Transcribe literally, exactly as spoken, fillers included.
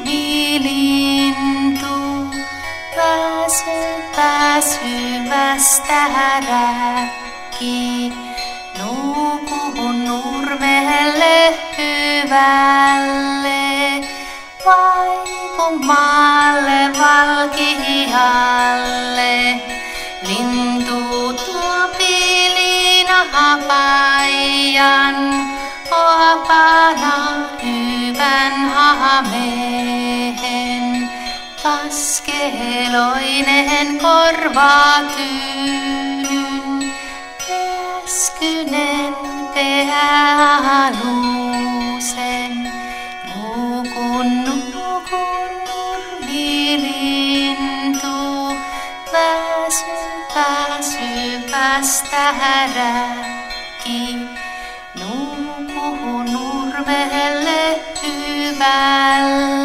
nurmilintu, väsy väsymästä räkki. Nuku nurmelle hyvälle, vaiku maalle valkealle. Lintu tuo pilina paijan, opana hyvän hameen. Kaskeloinen korvaa tyynyn, eskynen peäluusen. Nukun, nukun, nurmilintu, väsy, väsymästä räkki. Nuku nurmelle hyvälle.